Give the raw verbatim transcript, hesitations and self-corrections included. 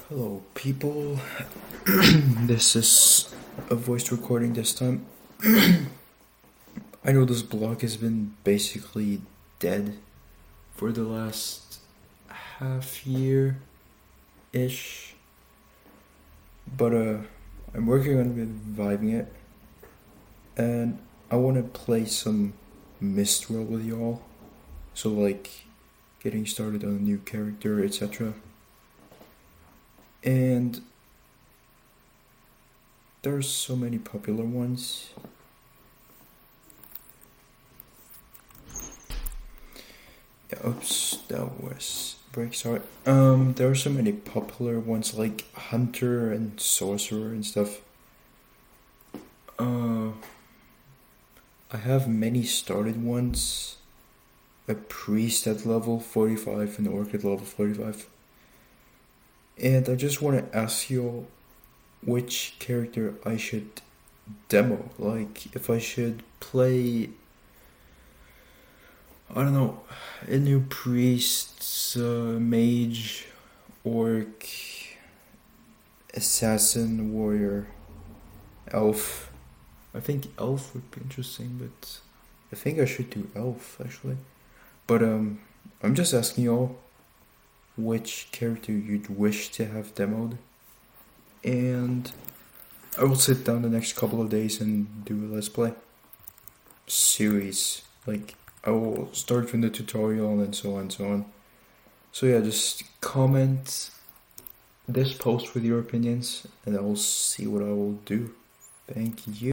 Hello, people. This is a voice recording this time. I know this blog has been basically dead for the last half year ish, but uh, I'm working on reviving it, and I want to play some Mistral with y'all. So, like, getting started on a new character, et cetera. And there's so many popular ones. Yeah, oops, that was break. Sorry. Um, there are so many popular ones like Hunter and Sorcerer and stuff. Uh, I have many started ones. A priest at level forty-five and orc at level forty-five. And I just want to ask you which character I should demo. Like, if I should play, I don't know, a new priest, uh, mage, orc, assassin, warrior, elf. I think elf would be interesting, but I think I should do elf actually. But um, I'm just asking y'all which character you'd wish to have demoed, and I will sit down the next couple of days and do a let's play series. Like, I will start from the tutorial and so on and so on. So yeah, just comment this post with your opinions and I will see what I will do. Thank you.